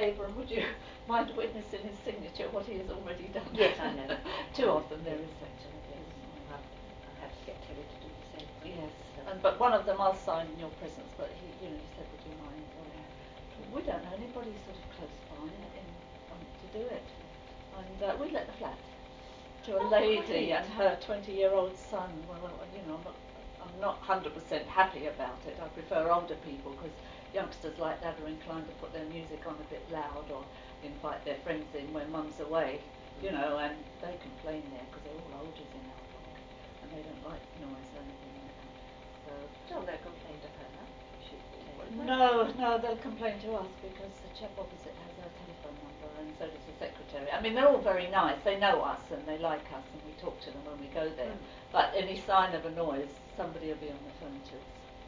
Abram, would you mind witnessing his signature, what he has already done? Yes, I know. Two of them there is actually. Yes. I'll have to get Terry to do the same thing. Yes, but one of them I'll sign in your presence, but he said, would you mind? We don't know anybody sort of close by to do it. And we let the flat to a lady and her 20-year-old son. Well, I'm not 100% happy about it. I prefer older people because youngsters like that are inclined to put their music on a bit loud or invite their friends in when mum's away, and they complain there because they're all olders in our block and they don't like noise or anything like that. So don't they complain to her? No, they'll complain to us because the chap opposite has our telephone number and so does the secretary. I mean, they're all very nice. They know us and they like us and we talk to them when we go there. But any sign of a noise, somebody will be on the phone to us.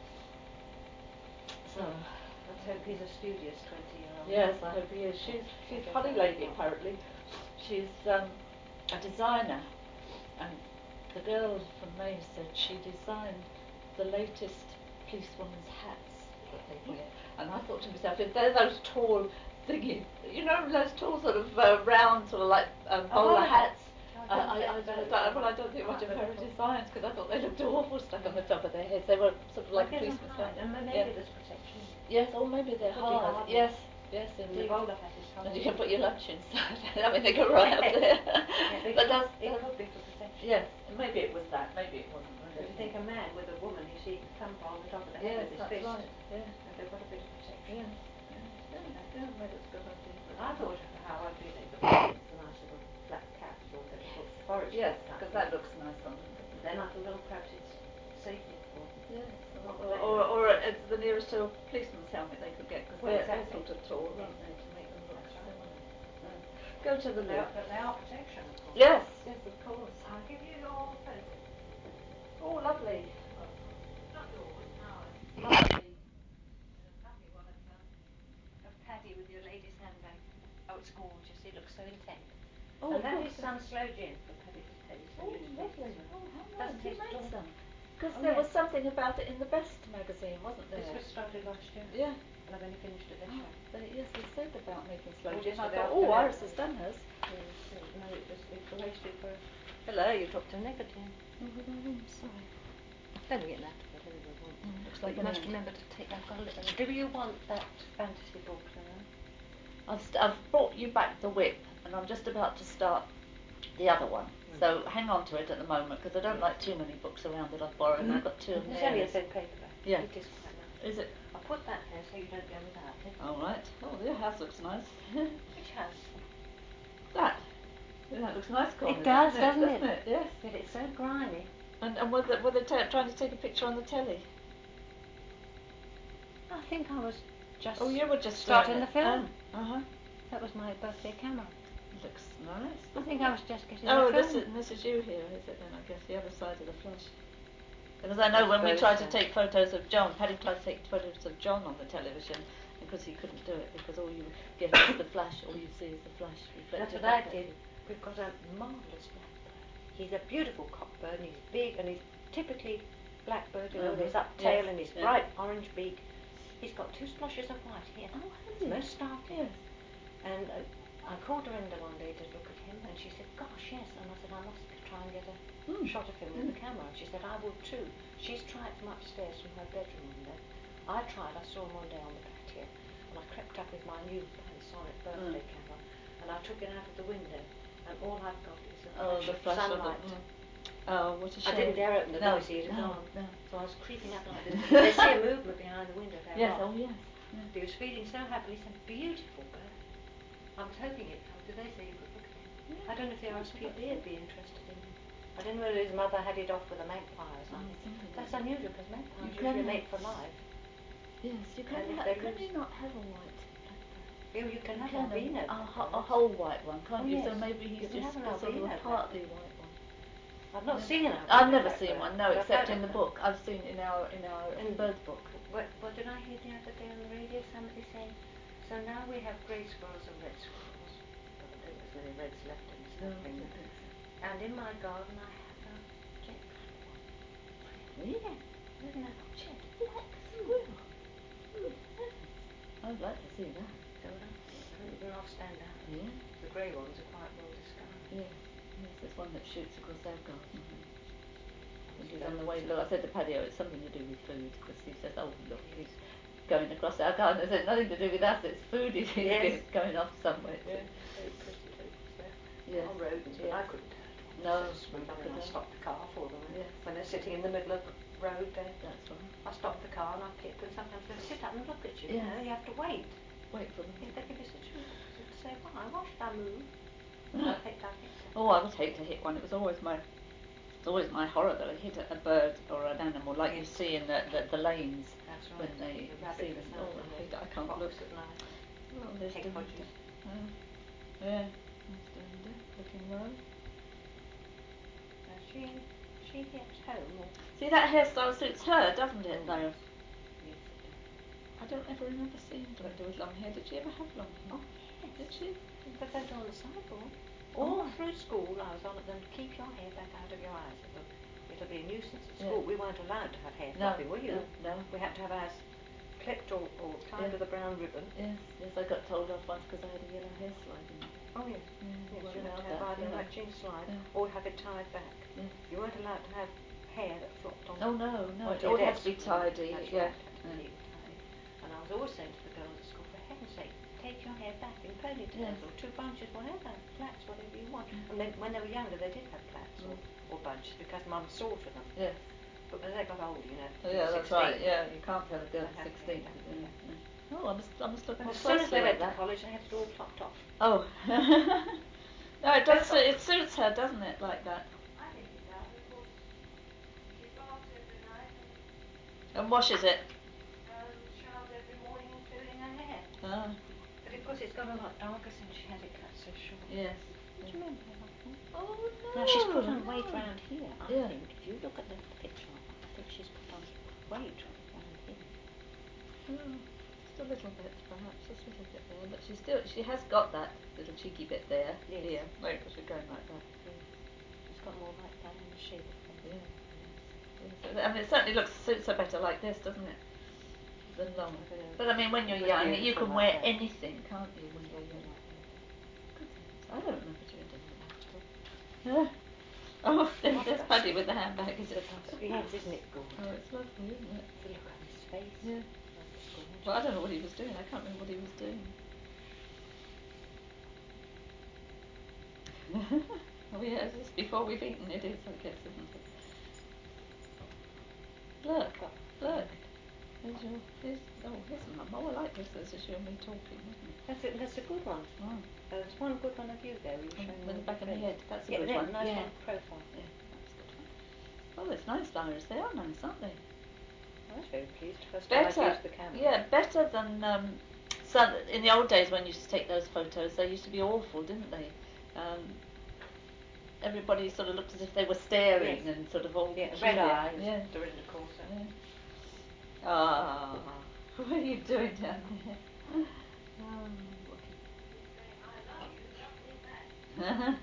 So let's hope he's a studious 20-year-old. Yes, I hope he is. She's a funny lady apparently. She's a designer, and the girl from May said she designed the latest policewoman's hats that they wear. And I thought to myself, if they're those tall thingy, those tall sort of round sort of like bowler hats. I don't think much of her designs because I thought they looked awful stuck on the top of their heads. They were sort of like policemen's hats. And maybe there's protection. Yes, or maybe they're hard. Yes, indeed. And you can put your lunch inside. I mean, they go right up there. But it could be for protection. Yes, maybe it was that. Maybe it wasn't. If you think a man with a woman, you see, thump on the top of the head with his fist. Right. Yeah. And they've got a bit of protection. Yeah, maybe it's a good idea. I thought how ugly they looked. The nice little black cap or the little forest. Yes, because that looks nice on them. Then I thought, well, perhaps it's safety for them. Yes. Or it's the nearest to a policeman's helmet they could get because they're sort of tall, aren't they, to make them look similar. Go to the loo. But they are protection, of course. Yes, of course. I'll give you your phone. Oh, lovely. Not yours, ours. Lovely. Lovely one of Paddy with your latest handbag. Oh, it's gorgeous. It looks so intent. Oh, and that is some slow gin for Paddy. Oh, lovely. Oh, how nice. You made some. Because Oh, there was something about it in the Best magazine, wasn't there? This was started last year. Yeah. And I've only finished it this year. Yes, they said about making slow Oh, gin. just I thought, without Iris has done hers. No, it wasted for... Hello, you dropped a negative. Oh, sorry. Don't forget that. Whatever you want. Looks like you must remember to take that. Do you want that fantasy book now? I've brought you back the whip, and I'm just about to start the other one. So hang on to it at the moment, because I don't like too many books around that I've borrowed. I've got two of them. It's only a thin paperback. Yeah. It is quite nice. Is it? I'll put that there so you don't go without it. All right. Oh, your house looks nice. Which house? That. Yeah, that looks nice, Colin. It does, doesn't it? Yes. But it's so grimy. And were they trying to take a picture on the telly? I think I was just... Oh, you were just starting the film. That was my birthday camera. Looks nice. I think I was just getting the film. this is you here, is it then? I guess the other side of the flash. Because I know when we tried to take photos of John, Paddy tried to take photos of John on the television because he couldn't do it because all you get is the flash, all you see is the flash reflected. That's what I did. We've got a marvellous blackbird. He's a beautiful cockbird and he's big and he's typically blackbird, with his up tail and his bright orange beak. He's got two splashes of white here. Oh, it's most startling. Yes. And I called Dorinda one day to look at him and she said, gosh, yes. And I said, I must try and get a shot of him with the camera. And she said, I would too. She's tried from upstairs from her bedroom window. I tried, I saw him one day on the patio and I crept up with my new Panasonic birthday camera and I took it out of the window and all I've got is a flash of sunlight. Oh, what a shame. I didn't dare open the door, see it No. So I was creeping up like this. They see a movement behind the window there. Yes, yes. He was feeding so happily. He's a beautiful bird. I was hoping it'd come. Did they say you could look at him? I don't know if the RSPB would be interested in him. I don't know whether his mother had it off with a magpie or something. That's unusual because magpies usually mate for life. Yes, you can you not have a white blackbird? You can have an albino. A whole white one, can't you? So maybe he's just sort of a partly white one. I've not seen an albino. I've never seen one, no, except in the book. I've seen in our bird book. What did I hear the other day on the radio? Somebody saying, so now we have grey squirrels and red squirrels. I don't think there's many reds left in this thing. And in my garden I have a jet black one. Really? Isn't that a jet black squirrel? I'd like to see that. So would I. stand out. Yeah. The grey ones are quite well disguised. Yes. Yes, there's one that shoots across our garden. And he's Those on the way. are- Look, I said to Paddy, oh, it's something to do with food, because he says, oh, look, he's going across our garden. I said, nothing to do with us, it's food. He's Yes. going off somewhere. Yeah, very pretty tokens there. Yes. Our rodents, but Yes. I couldn't do it. No, So smooth. I mean, I couldn't. stopped the car for them. Yes. When they're sitting in the middle of the road there, That's right. I stop the car and I pick, and sometimes they'll sit up and look at you. Yes. You know, you have to wait. Wait for them. If they give you such a look, to say, why should I move? I hate that. Oh, I would hate to hit one. It's always my horror that I hit a bird or an animal, like you see in the lanes. That's right. When they see them. Oh, I hate it. I can't look. At night. Oh, there's Take Dorinda. hodges. Yeah, there's Dorinda, looking low. She gets home. Or See, that hairstyle suits her, doesn't it, though? yes, it does. I don't ever remember seeing Dorinda with long hair. Did she ever have long hair? Oh, yes. Did she? But they're on the sideboard. Oh. All through school, I was on at them, keep your hair back out of your eyes. It'll be a nuisance at school. Yeah. We weren't allowed to have hair No, fluffing, were you? No. We had to have ours clipped or tied with a brown ribbon. Yes, I got told off once because I had a yellow hair slide in it. Oh, yes. You Yes, weren't you had allowed to have that, either a yeah. matching slide Yeah. or have it tied back. Yes. You weren't allowed to have hair that flopped on. Oh, no. It your all had to be desk. tidy. That's Yeah. right, had to be neat and tidy. And I was always saying to the girls at school, for heaven's sake, take your hair back in ponytails Yes. or two bunches, whatever, plaits, whatever you want. And then when they were younger, they did have plaits or bunches because Mum saw to them. Yes. But when they got older, you know, Yeah, 16, that's right. Yeah, you can't tell a girl They at have 16. hair, Yeah. Oh, I must look And more as soon as they closely went at to that. college, they had it all plopped off. Oh. No, it does. It suits her, doesn't it, like that? I think it does. Of course, she baths every night And washes it. and showers every morning, including her hair. Ah. But of course, it's got a lot darker since she had it cut so short. Yes. Do you remember her like that? Oh no. Now she's put on weight round here. I Yeah. think if you look at the picture of her, I think she's put on weight round here. Oh, just a little bit, perhaps, just a little bit there, but she has got that little cheeky bit there. Yes. Here. Wait, was it going like that? Yes. She's got more like Diana shape. Yeah. Yes. I mean, it certainly suits her better like this, doesn't it? Than long. But I mean, when you're young, you can wear that. anything, can't you? When you're young. Good heavens, I don't remember doing that. Oh, there's Paddy with the handbag, is it? Yes, isn't it gorgeous? Oh, it's lovely, isn't it? The look on his face. Yeah. That's gorgeous. Well, I don't know what he was doing. I can't remember what he was doing. Oh yeah, it's before we've eaten. It is, I guess, isn't it? Look. Here's Mum. Oh, I like this. This is you and me talking, isn't it? That's a good one. Oh. There's one good one of you there. You were showing With the back of the face. head. That's a good one. Nice Yeah. one. Profile. Yeah, that's a good one. Oh, it's nice flowers. They are nice, aren't they? I was very pleased. First time I used the camera. Yeah, better than some. In the old days when you used to take those photos, they used to be awful, didn't they? Everybody sort of looked as if they were staring and sort of all red eyes. Yeah. Dorinda Corso. Yeah. Ah, what are you doing down there? Oh, looking. He's saying, I love you, don't leave that.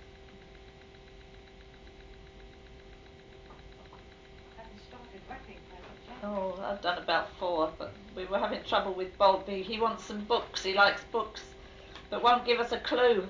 I haven't started wrapping presents yet. Oh, I've done about 4, but we were having trouble with Bolby. He wants some books. He likes books, but won't give us a clue.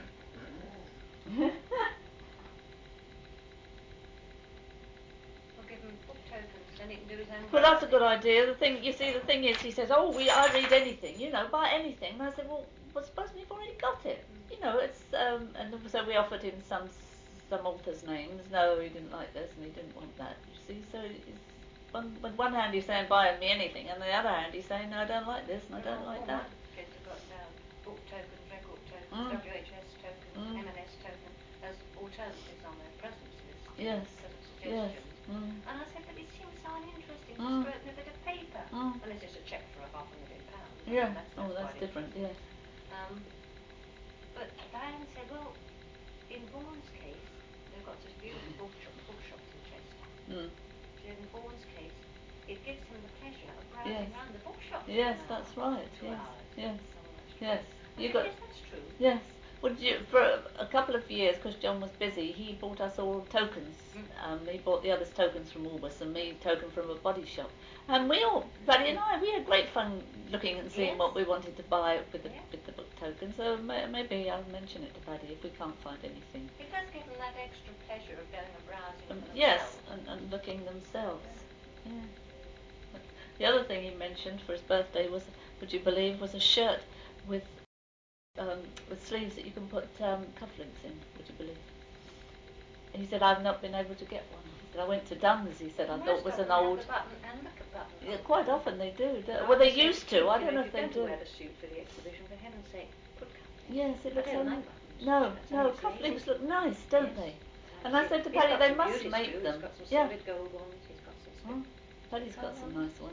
We'll give him book tokens, then he can do his own. Well, that's a good idea. The thing is, he says, "Oh, I read anything, buy anything." And I said, "Well, suppose you've already got it, it's." And so we offered him some authors' names. No, he didn't like this, and he didn't want that. You see, so with one hand he's saying, "Buy me anything," and the other hand he's saying, "No, I don't like this, and I don't like that." Kids have got book tokens, record tokens, WHS token, M&S token as alternatives on their presents list. Yes. Present suggestions. Yes. And I said, but it seems so uninteresting to throw open a bit of paper. Unless it's a cheque for £500,000. Yeah. That's different. Yes. But Diane said, well, in Vaughan's case, they've got such beautiful bookshops in Chester. She said, in Vaughan's case, it gives him the pleasure of browsing around the bookshops. Yes, that's right. 2 hours. Yes. Yes. Yes. Yes, that's true. Yes. Well, for a couple of years, because John was busy, he bought us all tokens. He bought the others tokens from Woolworths and me token from a body shop. And Paddy and I, we had great fun looking and seeing what we wanted to buy with the book tokens. and so maybe I'll mention it to Paddy if we can't find anything. It does give them that extra pleasure of going and browsing for themselves. Yes, and looking themselves. Yeah. But the other thing he mentioned for his birthday was, would you believe, was a shirt with sleeves that you can put cufflinks in. Would you believe? He said, I've not been able to get one. He said, I went to Dunn's, he said, I thought it was an old... The button and the button. Yeah, quite often they do. Well, they used to. I don't know if they do. Wear the suit for the exhibition, for heaven's sake, put cufflinks. Yes, it looks like buttons. No, cufflinks look nice, don't they? And I said to Paddy, they must make them. He's got some solid gold ones. He's got some. Paddy's got some nice ones.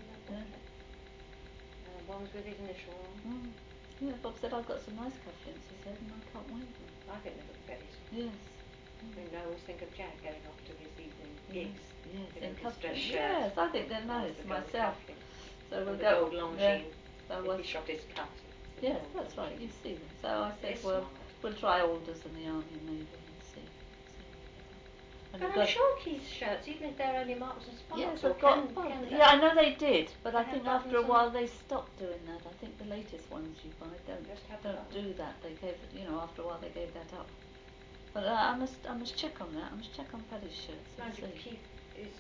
Ones with his initial on. Yeah, Bob said, I've got some nice cufflinks, he said, and I can't wear them. I think they look very smart. Yes. I always think of Jack getting off to his evening gigs. Yes, in cufflinks. Shirt. Yes, I think they're nice myself. So we'll go. Gold long sheen. So he shot his cut. Yes, that's right. You see them. So I said, we'll try Alders and the Army and Navy and see. And I'm sure Keith's shirts, even if they're only Marks and Sparks, yes, I know they did, but I think after a while they stopped doing that. I think the latest ones you buy don't do that. They gave it, after a while they gave that up. But I must check on that. I must check on Paddy's shirts. And see. Keith is,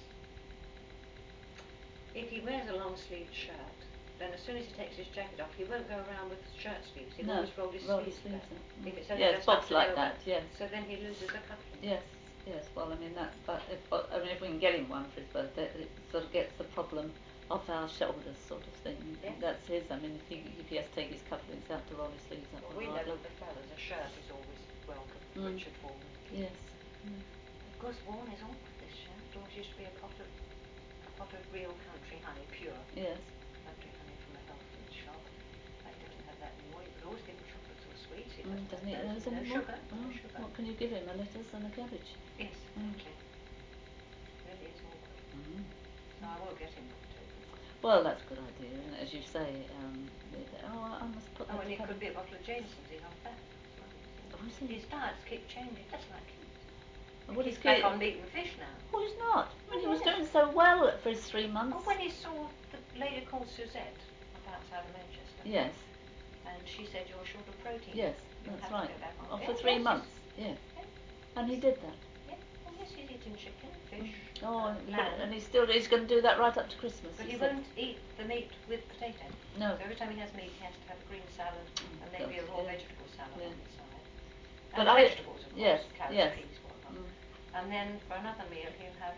if he wears a long sleeved shirt, then as soon as he takes his jacket off, he won't go around with shirt sleeves. He'll always roll his sleeves up. If it's only just Bob's like that. Yes. So then he loses a cufflink. Yes. Yes, well, I mean if we can get him one for his birthday, it sort of gets the problem off our shoulders, sort of thing. Yes. That's his. I mean, if he has to take his cufflinks out to roll his sleeves up. Well, we know with the fellas, a shirt is always welcome. Richard Vaughan. Yes. Of course, Vaughan is awkward. This shirt. It always used to be a pot of real country honey, pure. Yes. Country honey from a health food shop. He doesn't have that anymore. He would always give him chocolates or sweets. He doesn't eat those no anymore? sugar. No sugar. What can you give him? A lettuce and a cabbage? Yes, exactly. Really is awkward. So I will get him one too. Well, that's a good idea, and as you say, I must put that. And it could be a bottle of Jameson's. He's on fat. His diets keep changing, just like Keith. He's back on meat and fish now. Oh, he's not. He was doing so well for his 3 months. Oh, when he saw the lady called Suzette up outside of Manchester. Yes. And she said, you're short of protein. Yes, You'll that's have right. to go back on. For 3 months. Yes. And he did that. Yeah. Oh, yes, he's eating chicken, fish, lamb. And he's going to do that right up to Christmas. But he won't eat the meat with potato. No. So every time he has meat, he has to have a green salad and maybe a raw vegetable salad on the side. And vegetables, of course, carrots, peas, whatnot. And then for another meal, he'll have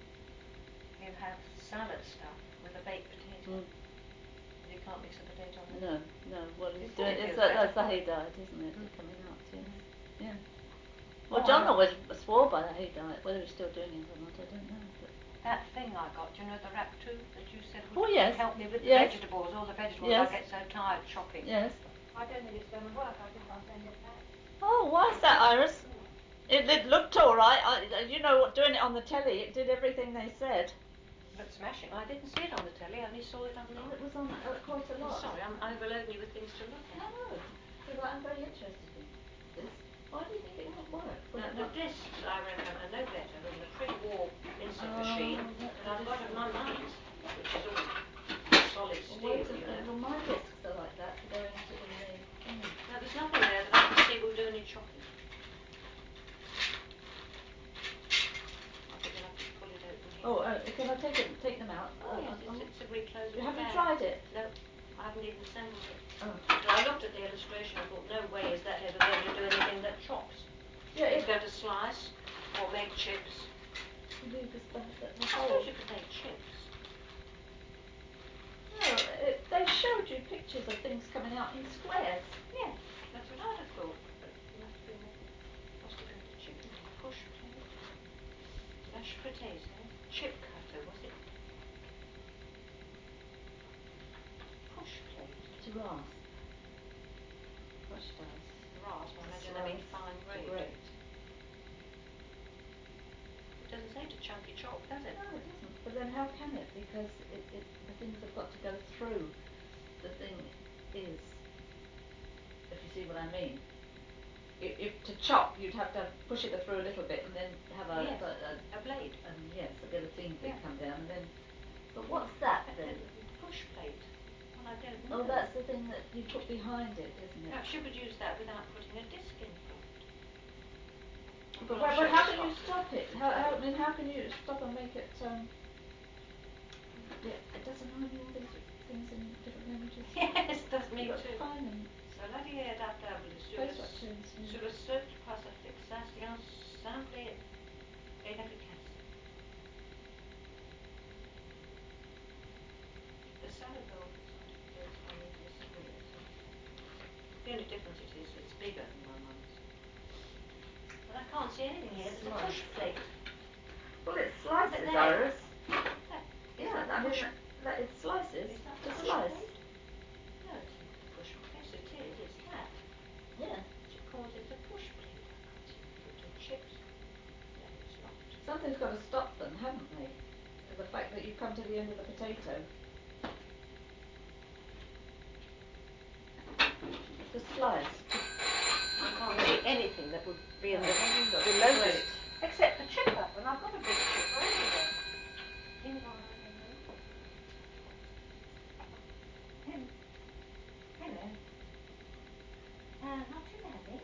salad stuff with a baked potato. You can't mix a potato on it. No. Well, that's the hay diet, isn't it? Coming out, yes. Yeah. Well, John always swore by the hay diet. Whether he's still doing it or not, I don't know. But that thing I got, do you know the wrap tube that you said would help me with the vegetables, all the vegetables, I get so tired chopping. Yes. I don't think it's going to work. I think I'll send it back. Oh, why is that, Iris? It looked all right. Doing it on the telly, it did everything they said. But smashing. I didn't see it on the telly. I only saw it on the... It was on quite a lot. Sorry, I'm overloading you with things to look at. No, because I'm very interested in this. Why do you think it won't work? Now, this, I reckon, are no better than the pre-war instant machine that I've got at my mum's, which is all solid steel, Well, my discs are like that to go into in the... Now, there's nothing there that I can see will do any chopping. Oh, can I take them out? Oh, yes, it's a reclosable. Have you tried it? No, I haven't even assembled it. Oh. So I looked at the illustration and thought, no way is that ever going to do anything that chops. Yeah, it's going to slice or make chips. I suppose you could make chips. No, they showed you pictures of things coming out in squares. Yeah, that's what I'd have thought. But what's it going to chip? Push plate, mashed potato, chip cutter, was it? Push plate. To rasp. Crushed ice. Rasp, I imagine they mean fine grade. It doesn't say to chunky chop, does it? No, it doesn't. But then how can it? Because the things have got to go through. The thing is, if you see what I mean. If to chop, you'd have to push it through a little bit and then have a blade. And yes, a guillotine thing come down and then. But what's that then? Push plate. Well, I don't know. Oh, that's the thing that you put behind it, isn't it? Perhaps you could use that without putting a disc in front. But how can you stop it? I mean, how can you stop and make it? Yeah, it doesn't know all these things in different languages. Yes, does me too. Find them. Cela dit est adaptable sur le sol par sa fixation simple et efficace. The salad bowl looks like it goes on with this split. The only difference is it's bigger than my mum's. But I can't see anything here. There's a push plate. Well, it's slices, Iris. Yeah, I mean, that is slices. Is that the push slice. plate? No, it's not a push plate. Yes, it is. It's that. Yeah. She calls it a push plate. I can't see any little chips. No, it's not. Something's got to stop them, haven't they? The fact that you come to the end of the potato. The slice. I can't see anything that would be in the below it. Except the chipper, and I've got a big chipper anyway. Hello. Not too bad, eh?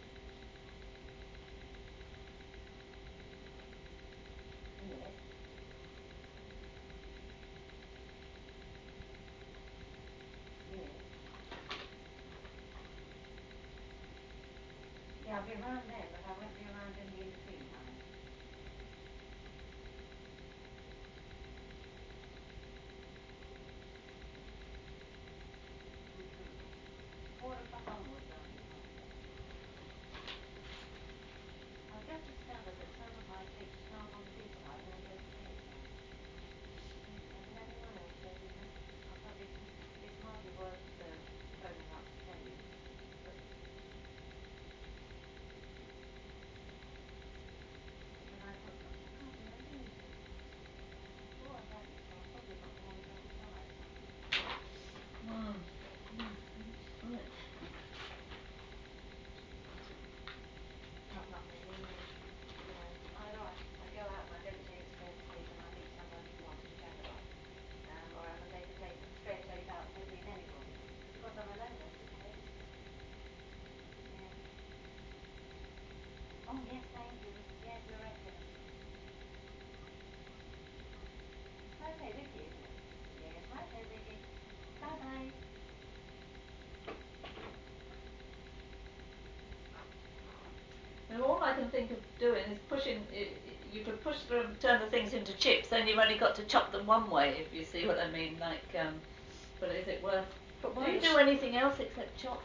Yes. Yes. Yeah, I'll be around then, but I won't be around in the in-between time. Mm-hmm. 4 o'clock onwards, I'll be fine. I've just discovered that some of my cakes start on this side and then go to the other side. And everyone else says it's hardly worth phoning up to tell you. But when I put them, I can't remember anything. Oh, I haven't, so I've probably got them on the wrong side. Right. Not many, either I go out and I don't say it's fair to take and I meet someone who wants to chat about it, or I take a fair take out and don't meet anybody. Because I'm alone most of the day. Yeah. Oh yes, thank you. Yes, you're excellent. Okay, Vicky, isn't it? Yes, okay, Vicky. Bye bye. And all I can think of doing is pushing. You could push through and turn the things into chips. Then you've only got to chop them one way, if you see what I mean. Like, but is it worth? Do you do anything else except chop?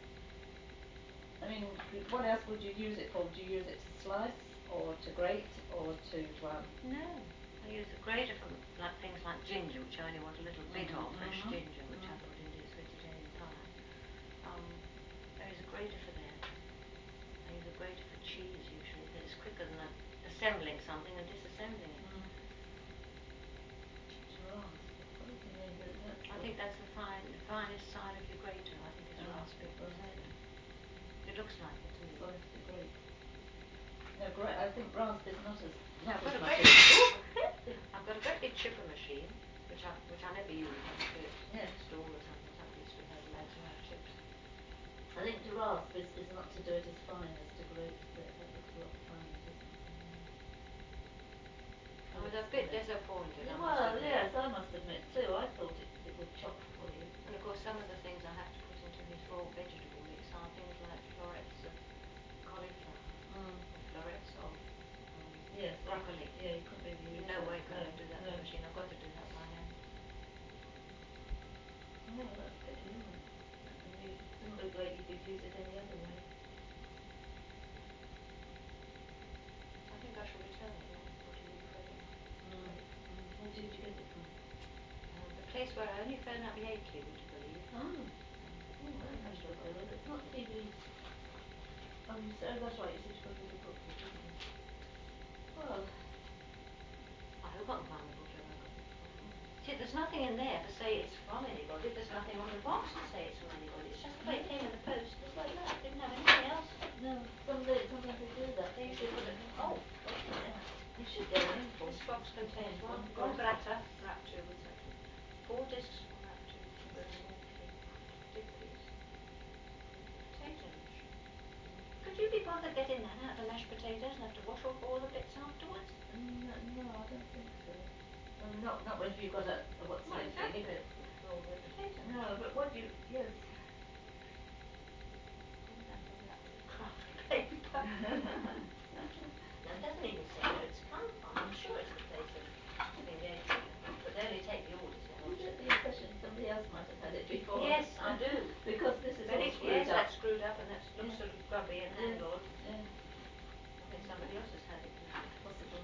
I mean, what else would you use it for? Would you use it to slice, or to grate, or to? No, I use a grater for things like ginger, which I only want a little bit of fresh ginger, which I put into a sweet Italian pie. I use a grater for that. I use a grater for cheese usually, because it's quicker than assembling something and disassembling it. I think that's the finest side of your grater. I think it's raspy, isn't it? It looks like it to me. Great. No, great. I think rasp is not as. I've got a great big chipper machine, which I never use. I just do it stall or something. It's with those loads of chips. I think to rasp is not to do it as fine as to grate. That looks a lot finer, doesn't it? There's a point in it. Well, yes, I must admit too. I thought it would chop for you. And of course, some of the things I have to put into this raw vegetable mix are things like florets of cauliflower, or florets of broccoli. Yeah, you couldn't really use No way that. can I do that in the machine. I've got to do that by hand. Well, that's pity, isn't it? And you didn't look like you could use it any other way. I think I shall return it now for to you credit. Where did you get it from? The place where I only phone up Yateley, would you believe? That's interesting. It's not TV. Oh, that's right. You said you got a little booklet, didn't you? Well, I hope I can find the booklet I got it from. See, there's nothing in there to say it's from anybody. There's nothing on the box to say it's from anybody. It's just the way it came in the post, just like that. Didn't have anything else. No, sometimes they do that. They usually put it. Oh, wait a minute. You should get an info. This box contains one gratter wrapped to with something. 4 discs wrapped to with bother getting that out of the mashed potatoes and have to wash off all the bits afterwards? No, I don't think so. Not when you've got a what's Not it exactly thing. for all the potatoes. No, but what you yes. Craft paper. No, it doesn't even say where it's come from. I'm sure it's the place of engagement. But they only take the orders now. You get the impression somebody else might have had it before. Yes, I do. Because this is But all screwed yes, up. that's screwed up and that looks sort of grubby and handled. Yeah. I think somebody else has had it now. Possible.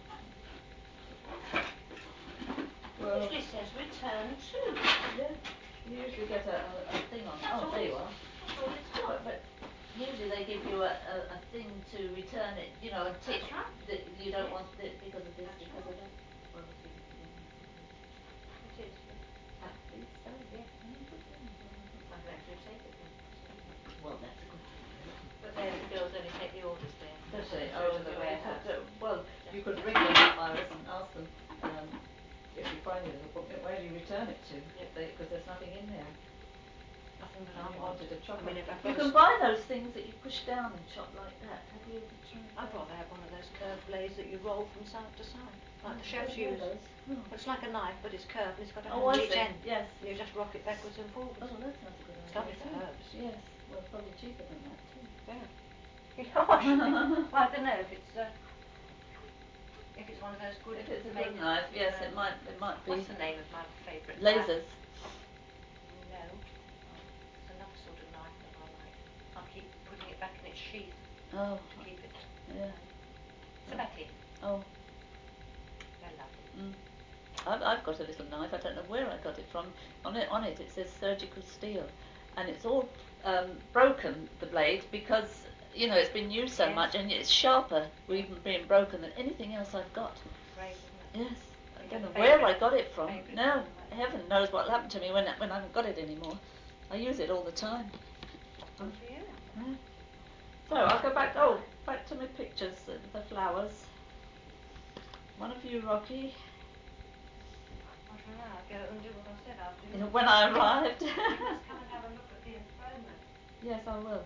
Well, it usually says return to. Yeah. You usually get a thing on. That's there you are. That's all it's got. But usually they give you a thing to return it, you know, a tick. That's right. That you don't want it because of this, That's because right. of that. Well, if you It is, yeah. happy so. Yeah. I can actually take it then. Well, that's a good thing. But the girls only take the orders there. Does she? Go to the warehouse. Well, you could ring them up, Iris, and ask them if you find it as a booklet, where do you return it to? Because there's nothing in there. Nothing that And I you want. wanted a chocolate. I mean, if I've You got can buy those things that you push down and chop like that. Have you ever tried that? I'd rather have one of those curved blades that you roll from side to side, like the chefs Don't know use. those. Well, it's like a knife, but it's curved and it's got a Oh, hand I at each see. end. Yes. And you just rock it backwards and forwards. Oh, well, that sounds a good idea. It's lovely for too. herbs. Yes. Well, probably cheaper than that too. Yeah. Gosh. Well, I don't know if it's one of those good. If it's a good knife, yes, it might be. What's the name of my favourite Lasers. No. It's another sort of knife that I like. I keep putting it back in its sheath Oh. to keep it. Yeah. Sabatier. Oh. They're lovely. I've got a little knife. I don't know where I got it from. On it says surgical steel, and it's all broken, the blade, because you know it's been used so much, and it's sharper even being broken than anything else I've got. Great, isn't it? Yes. I don't know where I got it from. Favourite No, heaven knows what'll happen to me when I haven't got it anymore. I use it all the time. Good for you. Yeah. So I'll go back. Oh, back to my pictures of the flowers. One of you, Rocky. I shall now go and do what I said I'd do. When I arrived. You must come and have a look at the enthronement. Yes, I will.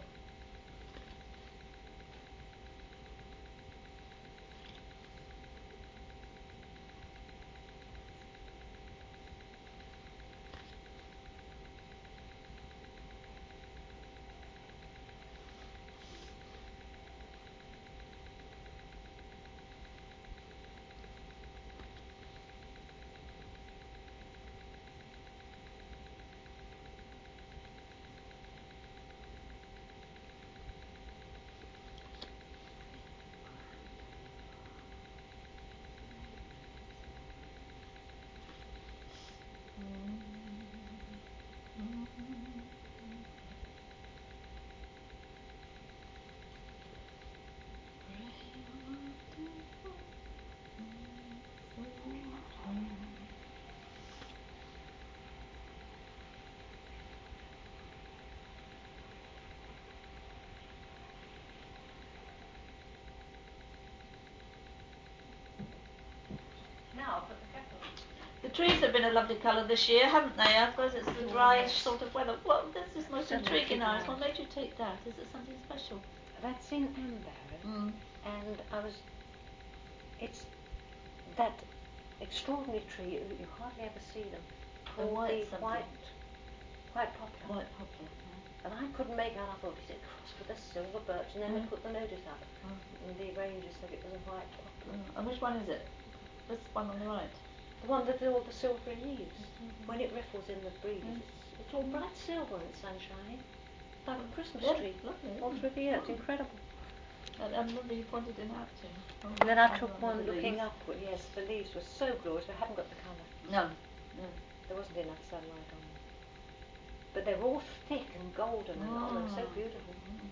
Now I'll put the kettle on. The trees have been a lovely colour this year, haven't they? I suppose it's the dryish sort of weather. What this is most intriguing, Iris. What made you take that? Is it something special? That's in Ambarrow, and it's that extraordinary tree, you hardly ever see them, called the white poplar. White poplar. And I couldn't make out, I thought, is it crossed with a silver birch? And then they put the notice up, and the ranger said it was a white poplar. And which one is it? This one on the right? The one with all the silvery leaves. When it riffles in the breeze, it's all bright silver and sunshiny, like a Christmas tree, lovely, all through the year. It's incredible. And remember you pointed it out to me. And then I took one looking upward. Yes, the leaves were so glorious, but I haven't got the colour. No. There wasn't enough sunlight on them. But they were all thick and golden, and they were so beautiful.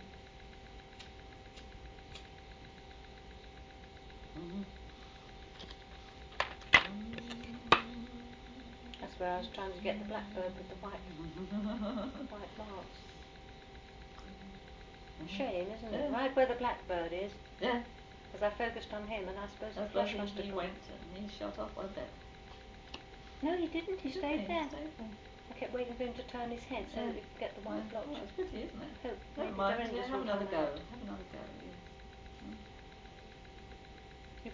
That's where I was trying to get the blackbird with the white marks. Shame, isn't it? Right where the blackbird is. Yeah. Because I focused on him, and I suppose the flash must have he gone. went and he shot off, I bet. No, he didn't. He stayed there. He stayed there. I kept waiting for him to turn his head so that we could get the white blotch. Well, it's pretty, isn't it? Hope Never maybe mind. the renders Have will another come go. out. Have another go. Yes.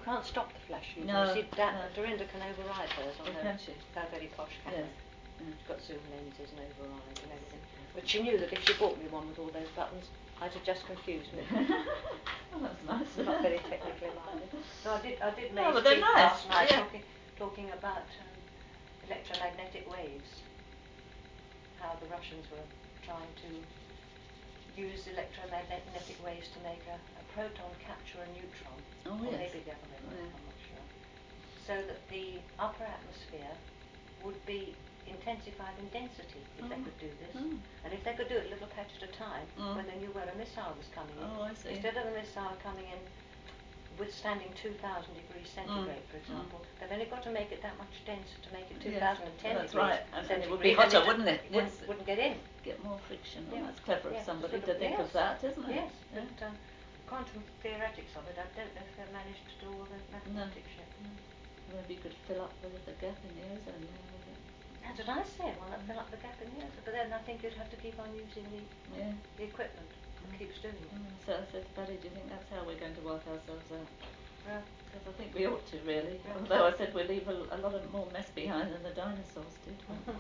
can't stop the flash. You No, see, that no. Dorinda can override hers on Oh, her, can she? her very posh camera. Yes. She's got zoom lenses and override and everything. But she knew that if she bought me one with all those buttons, I'd have just confused me. Oh, that's nice. Not very technically minded. No, I did No, make but they're speak nice. last night Yeah. talking about electromagnetic waves. How the Russians were trying to use electromagnetic waves to make a proton capture a neutron. Oh, or yes. maybe the other way around, Yeah. I'm not sure. So that the upper atmosphere would be intensified in density if they could do this. And if they could do it a little patch at a time, when they knew where a missile was coming in, I see. instead of the missile coming in withstanding 2,000 degrees centigrade, for example, they've only got to make it that much denser to make it 2010 that's degrees right. And it would be centigrade, hotter, and wouldn't it? It wouldn't get in. Get more friction. Yeah. Oh, that's clever of Yeah, somebody sort to of, think yes. of that, isn't it? Yes, Yeah. but quantum theoretics of it, I don't know if they've managed to do all the mathematics yet. Maybe you could fill up the gap in the ozone layer with it. That's what I said. Well, I'd fill up the gap in the ozone, but then I think you'd have to keep on using the equipment that keeps doing it. So I said to Paddy, do you think that's how we're going to work ourselves out? Well, because I think we ought to, really. Although I said we leave a lot of more mess behind than the dinosaurs did.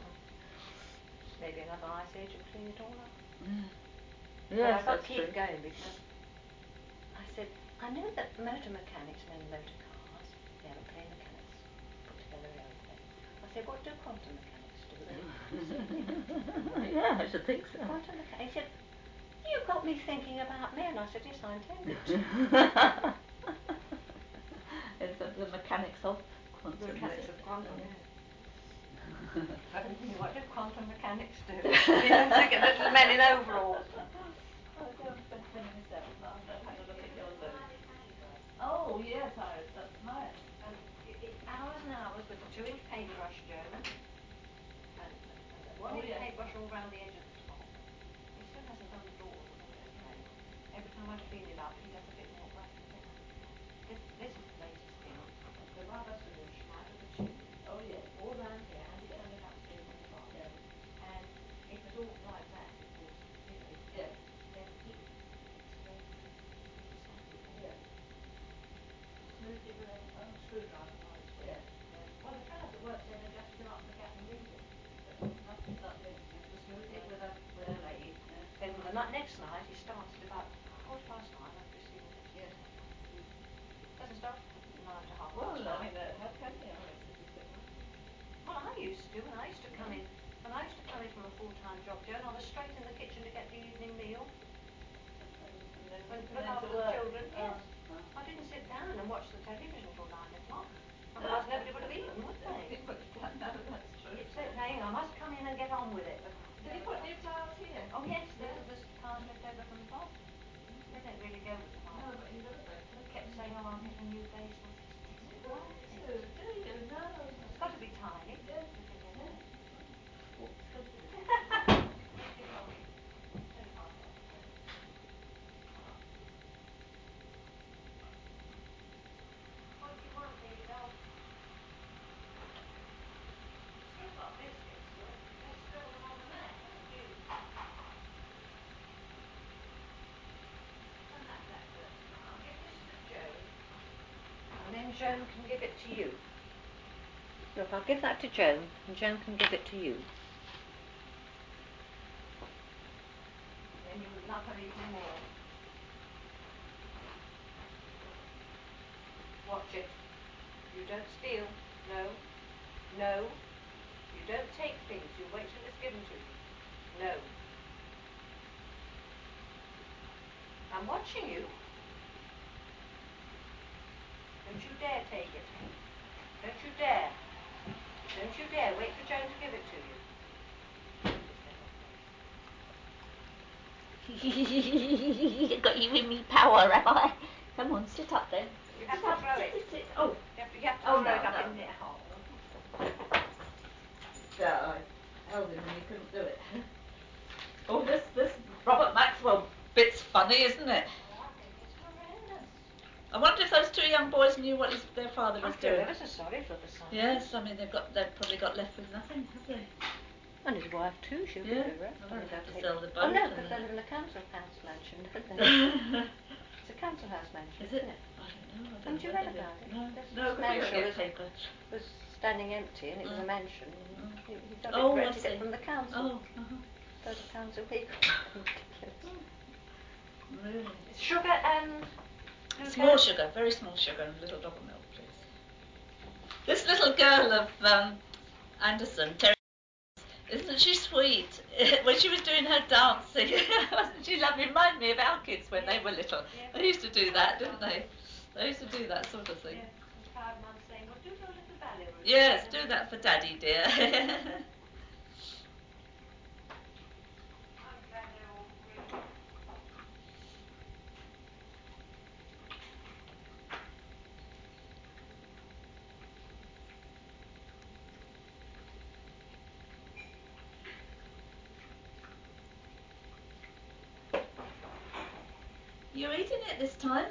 Maybe another ice age will clean it all up. Yes, but I've got that's to keep true. going because I said, I know that motor mechanics know motor cars, the aeroplane mechanics put together an aeroplane. I said, what do quantum mechanics do? Yeah, I should think so. Quantum mechanics. He said, you got me thinking about me, and I said, yes, I intended to. It's the mechanics of quantum. The mechanics of quantum, yes. I didn't think, what do quantum mechanics do? You don't think of little men in overalls. I'll go and spend 20 minutes out and I'll have a look at your book. Oh, yes, Iris, that's nice. And hours and hours with a 2-inch paintbrush, Joan, and a 1-inch paintbrush all round the edge of the top. He still hasn't done the doors or the frame. Every time I clean it up, he does a bit more brush and thinner. This is the latest thing. The rubber solution out of the tube. Oh, yes. All round here, and it's done it upstairs in the bathroom. Yes. And if it all like that, of course, Yes. then he explains the socket. Yes. Smooth it with a screwdriver while it's wet. Yes. Well, the fellows that work there, they just fill up the gap and leave it. But nothing's up there. You have to smooth it with a blade. Then the next night, he starts at about 9:15. I've just seen it. Yes. Doesn't start at 9:30. Well, I mean, how can you? Well, I used to, when I used to come in. When I used to come in from a full-time job, Joan, I was straight in the kitchen to get the evening meal. Look after the children. Yes. I didn't sit down and watch the television till 9 o'clock. Otherwise, nobody would have eaten, would they? No, that's true. It's saying I must come in and get on with it. But Did you put new tiles here? oh yes, there's tiles left over from the bathroom. They don't really go with the bathroom. No, but you've got a breakfast. Kept saying, oh, I'll get a new base. Well, it's worth it. No. It's got to be tiny. Yes. To fit in there. What do you want, baby doll? Still got biscuits, look. Just spill them on the mat, haven't you? Turn that Blackbird. I'll give this to Joan. And then Joan can give it to you. Look, I'll give that to Joan, and Joan can give it to you. Then you'll love her even more. Watch it. You don't steal. No. No. You don't take things. You wait till it's given to you. No. I'm watching you. Don't you dare take it. Don't you dare. Don't you dare. Wait for Joan to give it to you. Got you in me power, have I? Come on, sit up then. You have to throw it. Sit. Oh. You have to throw it up in there. So I held him and he couldn't do it. Oh, this Robert Maxwell bit's funny, isn't it? Oh, I think it's horrendous. I wonder if those two young boys knew what their father was I feel doing. ever so sorry for the son. Yes, I mean they've probably got left with nothing, have they? And his wife too, she'll be over it. Well, they'll have to sell the boat. Oh no, because they live in a council house mansion, don't they? It's a council house mansion, Is it? isn't it? I don't know. Haven't you read about it? No. This No, mansion paper. was standing empty, and it was a mansion. And he got Oh, it, I rented see. it from the council. Oh, £30 a week. Really? Sugar and small sugar, very small sugar, and a little double milk, please. This little girl of Anderson, Terry, isn't she sweet? When she was doing her dancing, wasn't she lovely? Reminded me of our kids when they were little. They used to do that, didn't they? They used to do that sort of thing. Yeah, 5 months saying, well, do your little ballet routine. Yes, do that for Daddy, dear. You're eating it this time?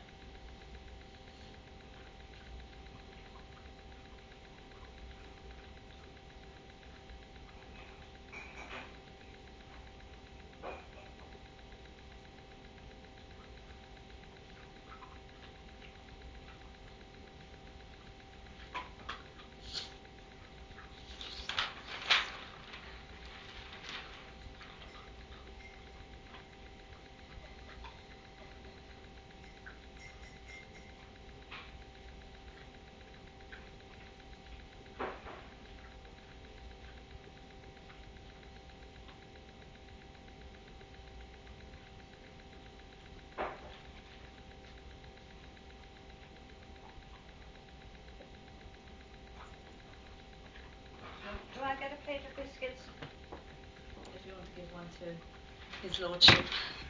Do I get a plate of biscuits? If you want to give one to his lordship.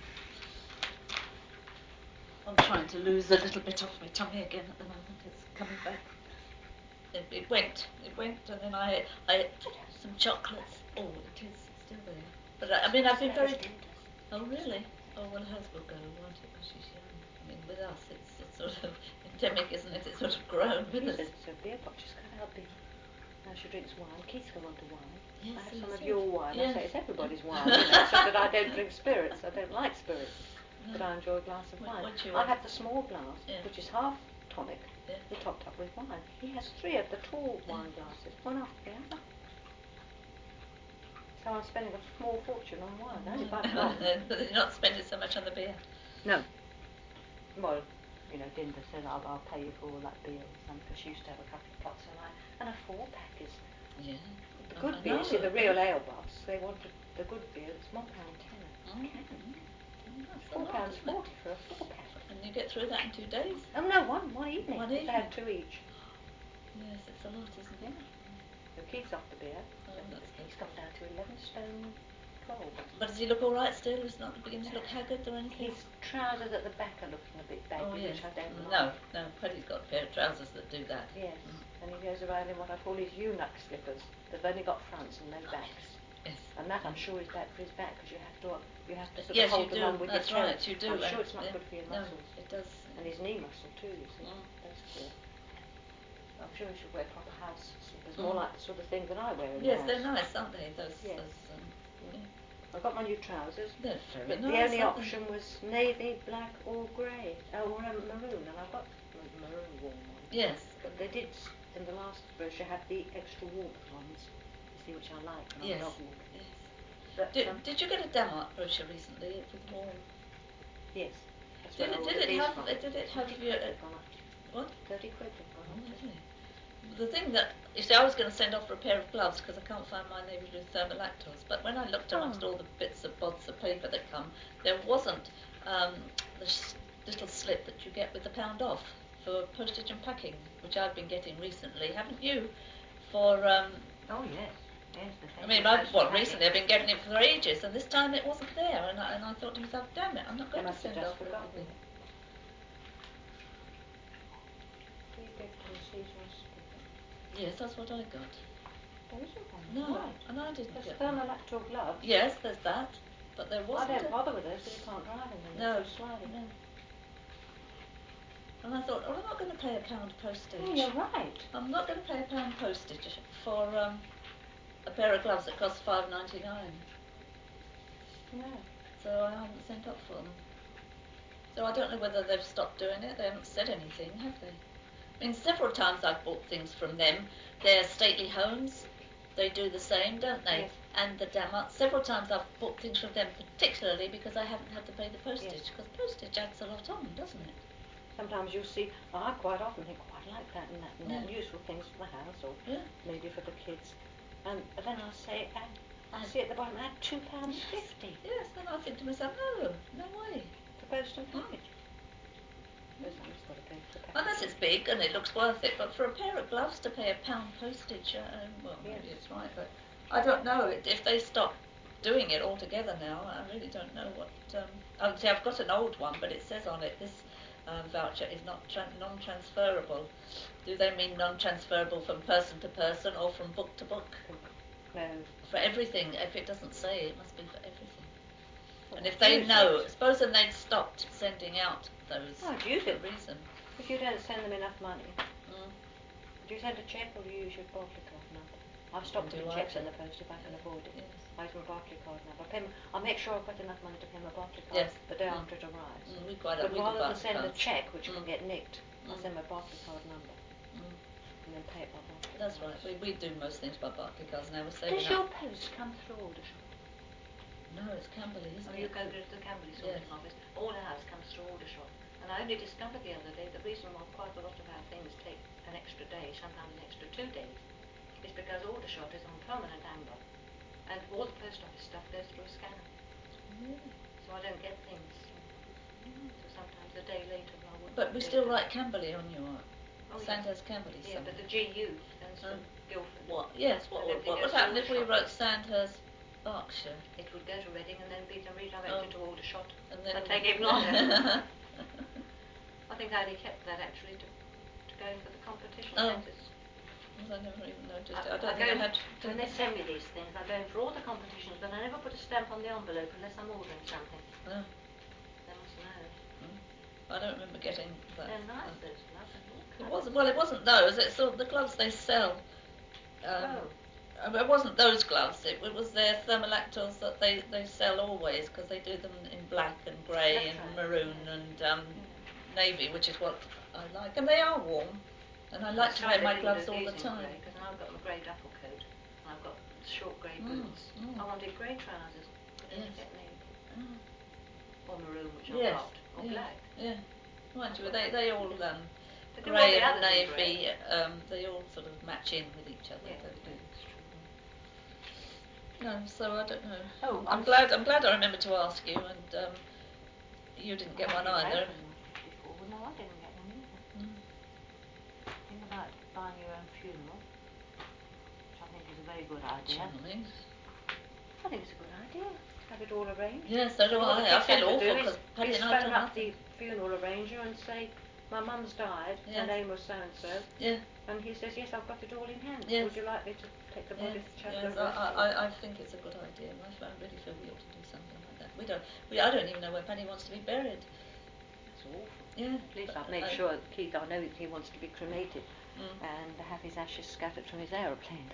I'm trying to lose a little bit off my tummy again at the moment. It's coming back. It went, and then I ate some chocolates. Oh, it is still there. But I mean, I've been very. Oh, really? Oh, well, hers will go, won't it? Because she's young. I mean, with us, it's sort of endemic, isn't it? It's sort of grown with us. It's a beer pot. She's got out beer. Now she drinks wine. Keith's gone on to wine. Yes, I have some that's of it. your wine. Yes. I say it's everybody's wine, you know, except that I don't drink spirits. I don't like spirits. No. But I enjoy a glass of wine. What I have the small glass, Yeah. which is half tonic, Yeah. topped up with wine. He has 3 of the tall wine glasses, one after the other. So I'm spending a small fortune on wine. Only by the bottle. But you're not spending so much on the beer. No. Well, you know, Dinda said, I'll pay you for all that beer or something, because she used to have a couple of pots of wine. And a 4-pack is... Yeah. The good beer, see, the real ale buffs, they wanted the good beer, it's £1.10 a can. £4.40 for a 4-pack. And you get through that in 2 days? Oh no, one evening. One If evening. they had 2 each. Yes, it's a lot, isn't it? Yeah. So Keith's off the beer. Oh, that's good. He's gone down to 11 stone 12. But does he look all right still? He's not beginning to look haggard or anything? His trousers at the back are looking a bit baggy, yes. which I don't like. No. Paddy's got a pair of trousers that do that. Yes, and he goes around in what I call his eunuch slippers. They've only got fronts and no backs. Yes. And that I'm sure is bad for his back, because you have to sort of yes, hold them do. on with That's your toes. right, you do. I'm sure it's not good for your muscles. No, it does. And his knee muscle too, you see. That's clear. I'm sure he should wear proper house slippers, more like the sort of thing that I wear in the Yes, house. they're nice, aren't they? Those. Yes. Yeah. I got my new trousers. They're very but nice. the only option was navy, black, or grey, or maroon, and I've got maroon warm ones. Yes. But they did in the last brochure have the extra warmth ones. You see, which I like when I'm dog walking. Yes. But, did you get a Denmark brochure recently for the wall? Yes. Did it have your what? 30 quid they've gone up. Really? The thing that, you see, I was going to send off for a pair of gloves because I can't find my Navy Blue thermolactors, but when I looked amongst all the bits of bods of paper that come, there wasn't the little slip that you get with the £1 off for postage and packing, which I've been getting recently, haven't you? For Oh yes. Yes, I mean, recently I've been getting it for ages, and this time it wasn't there, and I thought to myself, damn it, I'm not going to send off for everything. Yes, that's what I got. There isn't one. No, Right. and I didn't There's get one. thermolactor gloves. Yes, there's that, but there wasn't. I don't bother with those because you can't drive in them. No, They're too slimy. no. And I thought, I'm not going to pay £1 postage. Oh, you're right. I'm not going to pay £1 postage for a pair of gloves that cost $5.99. No. So I haven't sent up for them. So I don't know whether they've stopped doing it. They haven't said anything, have they? I mean, several times I've bought things from them. They're stately homes. They do the same, don't they? Yes. And the Damart. Several times I've bought things from them, particularly because I haven't had to pay the postage. Because postage adds a lot on, doesn't it? Sometimes you'll see, I quite often think, oh, I like that and that and that, useful things for the house or maybe for the kids. And then I'll say, I'll see at the bottom, add £2.50. Yes, then I think to myself, no way. For post and package. Got to pay for the Unless it's big and it looks worth it, but for a pair of gloves to pay £1 postage, well, maybe it's right, but I don't know if they stop doing it altogether now. I really don't know what. See, I've got an old one, but it says on it this voucher is not non-transferable. Do they mean non-transferable from person to person or from book to book? No. For everything. If it doesn't say, it must be for everything. And if they know, supposing they'd stopped sending out those for a reason. If you don't send them enough money, do you send a cheque or do you use your Barclaycard number? I've stopped putting cheques in the post if I can afford it. Yes. I use my Barclaycard number. I'll make sure I've got enough money to pay my Barclaycard the day after it arrives. But rather than send a cheque, which can get nicked, I send my Barclaycard number. And then pay it by Barclaycard. That's right. We do most things by Barclaycards now. We're saving Does your post come through Aldershot? No, it's Camberley, isn't it? You go to the Camberley sorting office. All ours comes through Aldershot. And I only discovered the other day the reason why quite a lot of our things take an extra day, sometimes an extra 2 days, is because Aldershot is on permanent amber. And all the post office stuff goes through a scanner. Really? So I don't get things. So sometimes a day later I wouldn't. But we still write Camberley on your Sandhurst Camberley. Yeah, but the GU stands for Guildford. What? Yes. What would happen if we wrote Sandhurst Berkshire? It would go to Reading and then be redirected to Aldershot. And then take even longer. I think I only kept that actually to go for the competition centres. Well, I never even noticed it. I don't think I had. When they send me these things, I go in for all the competitions, but I never put a stamp on the envelope unless I'm ordering something. No. They must know. I don't remember getting that. They're nice, those gloves. It wasn't those. It's sort of the gloves they sell. It wasn't those gloves. It was their thermalactals that they sell always, because they do them in black and grey and maroon and navy, which is what I like. And they are warm. And I like to wear my gloves all the time. Because I've got my grey duffel coat and I've got short grey boots. I wanted grey trousers, but I didn't get navy. Or maroon, which I've got. Or black. Yeah. Mind you, they all grey and navy. They all sort of match in with each other. Yeah, don't they? No, so I don't know. Oh, I'm glad I remembered to ask you, and you didn't get one either. No, I didn't get one either. Think about buying your own funeral, which I think is a very good idea. Charming. I think it's a good idea. Have it all arranged. Yes, so do I. I feel awful because Paddy and I phone up the funeral arranger and say, my mum's died, her name was so-and-so. Yeah. And he says, yes, I've got it all in hand. Yes. Would you like me to take the body to chapel? Yes, I think it's a good idea. I really feel we ought to do something like that. I don't even know where Paddy wants to be buried. That's awful. Yeah. At least I've made sure that Keith, I know he wants to be cremated and have his ashes scattered from his aeroplane.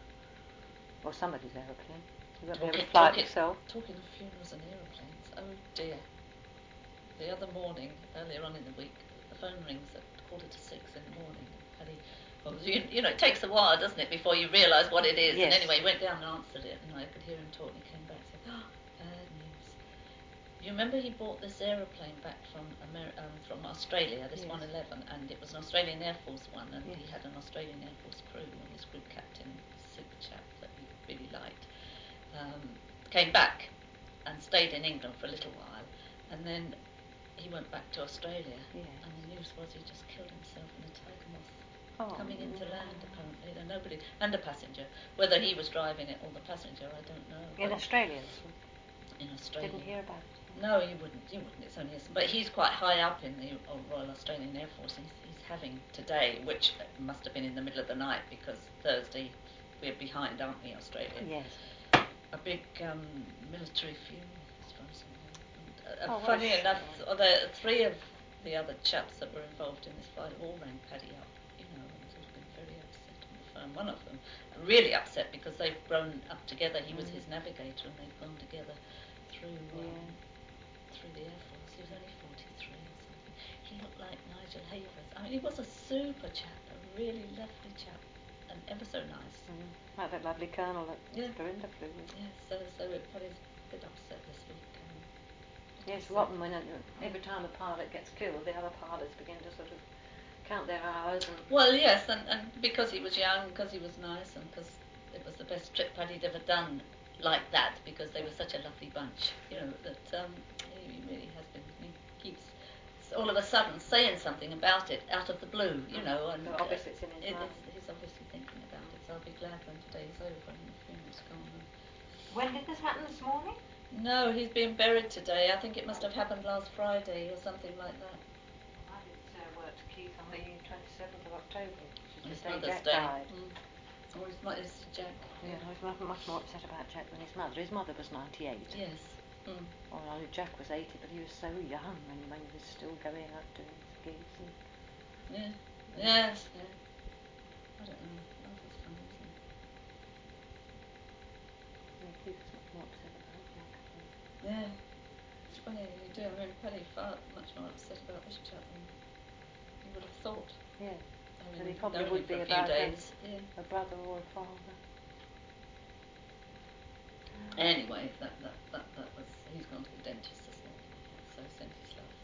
Or somebody's aeroplane. He won't be able to fly it himself. Talking of funerals and aeroplanes, oh dear. The other morning, earlier on in the week, the phone rings at 5:45 in the morning. Paddy, well, you know, it takes a while, doesn't it, before you realise what it is. Yes. And anyway, he went down and answered it, and I could hear him talk, and he came back and said, bad news. You remember he bought this aeroplane back from Australia, this 111, and it was an Australian Air Force one, and he had an Australian Air Force crew, and his group captain, super chap that he really liked, came back and stayed in England for a little while, and then he went back to Australia, and the news was he just killed himself in a tiger moth coming into land, apparently. Nobody, and a passenger. Whether he was driving it or the passenger, I don't know. In Australia? In Australia. Didn't hear about it. No, you wouldn't. It's only but he's quite high up in the Royal Australian Air Force. He's having today, which must have been in the middle of the night, because Thursday we're behind, aren't we, Australia? Yes. A big military funeral, as far as I know. Funny enough, the 3 of the other chaps that were involved in this fight have all rang Paddy up, you know, and sort of been very upset on the phone. One of them really upset because they've grown up together. He was his navigator, and they've gone together through the Air Force. He was only 43. favourites. I mean, he was a super chap, a really lovely chap, and ever so nice. Like that lovely colonel that Dorinda flew with. Yes, so everybody's a bit upset this week. Yes, rotten when every time a pilot gets killed, the other pilots begin to sort of count their hours. Well, yes, and because he was young, because he was nice, and because it was the best trip Paddy'd ever done like that, because they were such a lovely bunch, you know, that he really has been. He keeps all of a sudden saying something about it out of the blue, you know, and so obviously it's in his mind. He's obviously thinking about it, so I'll be glad when today's over and the funeral's gone. When did this happen this morning? No, he's been buried today. I think it must have happened last Friday or something like that. I did work to Keith on the 27th of October, which is His the day mother's Jack died. Or his mother's Jack. Yeah, I was much more upset about Jack than his mother. His mother was 98. Yes. Well, I knew Jack was 80, but he was so young when he was still going out doing his gigs. And yes. Yeah. I don't know. Life is fun, isn't it? Keith was much more upset about Jack. Yeah. It's funny you do. I mean, Paddy felt much more upset about this chap than you would have thought. Yeah. I mean, but he probably would be a about a brother or a father. Anyway, that was. He's gone to the dentist this morning, so sent his love.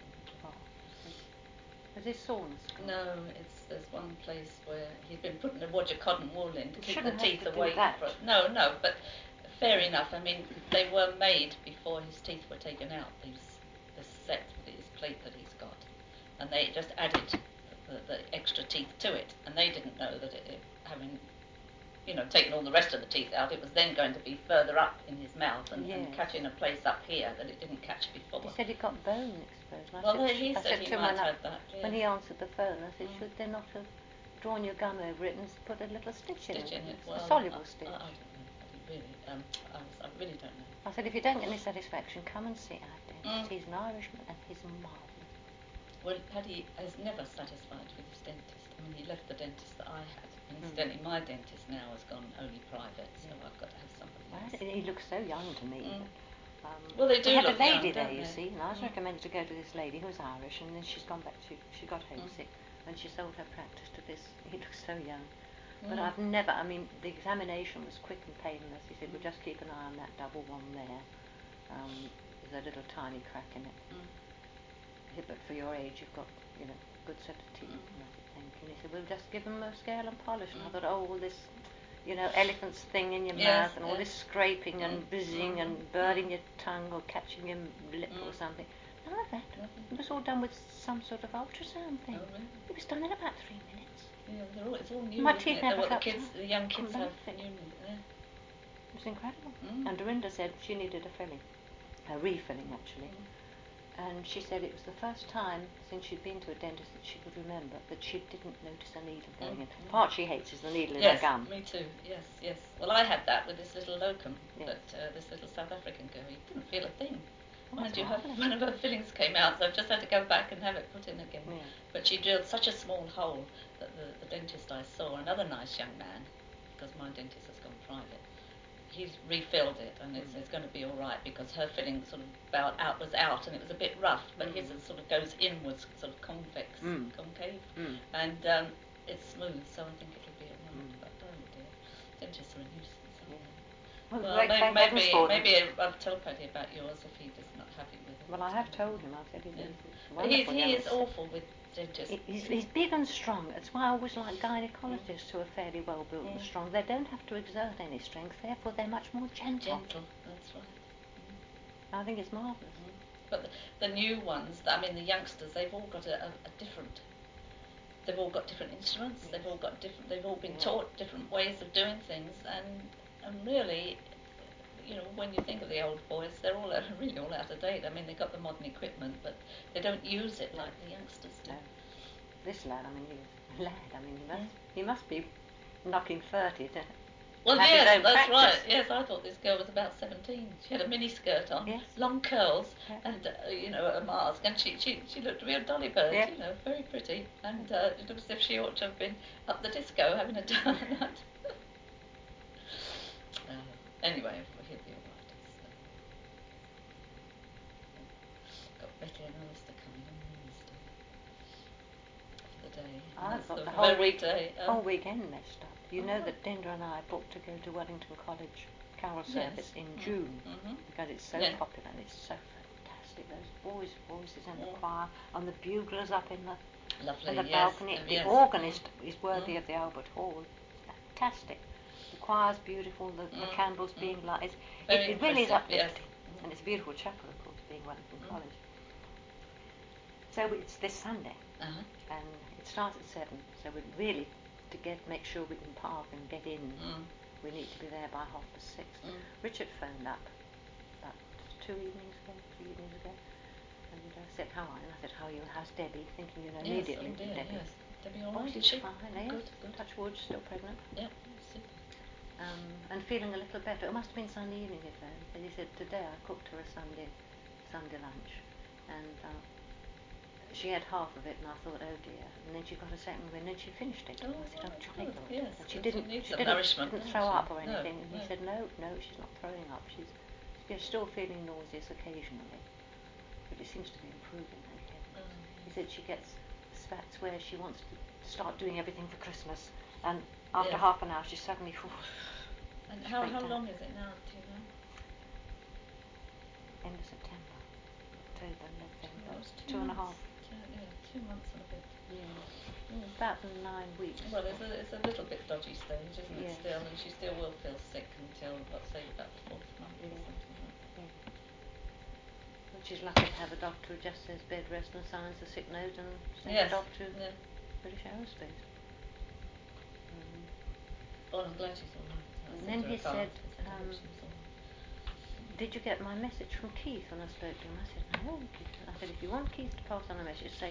Is his soreness gone? No, there's one place where he's been putting a wad of cotton wool in to keep the teeth have to away. do that. No, but fair enough. I mean, they were made before his teeth were taken out. This set with his plate that he's got, and they just added the extra teeth to it, and they didn't know that having taken all the rest of the teeth out, it was then going to be further up in his mouth and catching a place up here that it didn't catch before. He said he got bone exposed. He said he might have that. Yeah. When he answered the phone, I said, should they not have drawn your gum over it and put a little stitch in it? Well, a soluble stitch. I don't know, really. I really don't know. I said, if you don't get any satisfaction, come and see our dentist. He's an Irishman and he's marvellous. Well, Paddy is never satisfied with his dentist. I mean, he left the dentist that I had. Incidentally, my dentist now has gone only private, so I've got to have somebody else. He looks so young to me. Well, they do we had look a lady young, there, you see, and I was recommended to go to this lady who was Irish, and then she's gone back to, she got homesick, and she sold her practice to this. He looks so young. But I've never, I mean, the examination was quick and painless. He said, we'll just keep an eye on that double one there. There's a little tiny crack in it. He said, but for your age, you've got, good set of teeth. And I said, thank you. And he said, we'll just give them a scale and polish. And I thought, all this, elephant's thing in your mouth and all this scraping and buzzing and burning your tongue or catching your lip or something. None of that. It was all done with some sort of ultrasound thing. Oh, really? It was done in about 3 minutes. Yeah, it's all new. My teeth never what the young kids have. New, It was incredible. And Dorinda said she needed a filling, a refilling actually. And she said it was the first time since she'd been to a dentist that she could remember that she didn't notice a needle going in. The part she hates is the needle in her gum. Yes, me too. Yes. Well, I had that with this little locum, this little South African girl. You didn't feel a thing. Mind you, one of her fillings came out, so I've just had to go back and have it put in again. Yeah. But she drilled such a small hole that the dentist I saw, another nice young man, because my dentist has gone private, he's refilled it, and it's going to be all right, because her filling sort of was out, and it was a bit rough, but his sort of goes inwards, sort of concave, and it's smooth, so I think it'll be all right. But oh dear, dentists are a nuisance. Well, maybe I'll tell Paddy about yours if he's not happy with it. Well, I have told him. I've said he's wonderful. He is awful with dentists. He's big and strong. That's why I always like gynecologists who are fairly well built and strong. They don't have to exert any strength, therefore they're much more gentle. Gentle, that's right. I think it's marvellous. But the new ones, I mean the youngsters, they've all got a different. They've all got different instruments. Yes. They've all been taught different ways of doing things, and really, when you think of the old boys, they're really all out of date. I mean, they've got the modern equipment, but they don't use it like the youngsters do. No. This lad, he must be knocking 30 to. Well, yes, that's right. Yes, I thought this girl was about 17. She had a mini skirt on, long curls, and a mask, and she looked real dolly bird, very pretty, and it looked as if she ought to have been up the disco having a donut. Anyway, he'll be all right. Got Betty and Alistair coming on Wednesday. I've got the whole weekday. Whole weekend messed up. You know that Dindra and I booked to go to Wellington College carol service in June because it's so popular and it's so fantastic. Those voices and the choir and the buglers up in the balcony. The organist is worthy of the Albert Hall. Fantastic. The choir's beautiful. The candles being lighted. It really is uplifting. And it's a beautiful chapel, of course, being Wellington College. So it's this Sunday, and it starts at 7. So we really, to make sure we can park and get in, we need to be there by 6:30. Richard phoned up about 3 evenings ago, and said, "How are you?" And I said, "How are you? How's Debbie?" Thinking, immediately. Debbie. Yes. Debbie all right? She's fine. Good. Touch wood, still pregnant. Yep. Super. And feeling a little better. It must have been Sunday evening he phoned. And he said, "Today I cooked her a Sunday lunch, and she had half of it, and I thought, oh dear." And then she got a second one, and then she finished it. And I said, "Oh, jolly good." Yes, and she didn't throw up or anything. And he said, no, she's not throwing up. She's still feeling nauseous occasionally, but it seems to be improving. He said she gets spats where she wants to start doing everything for Christmas, and after half an hour she's suddenly And how long is it now, do you know? End of September, October, November, 2.5. 2 months and a bit. Yeah. About 9 weeks. Well, it's a little bit dodgy stage, isn't it? Still, and she still will feel sick until about the 4th month or something like that. But she's lucky to have a doctor who just says bed rest and signs the sick note and sends the doctor to British Aerospace. Oh, I'm glad she's all right. And then he said, "Did you get my message from Keith?" when I spoke to him? I said, "No." I said, "If you want Keith to pass on a message, say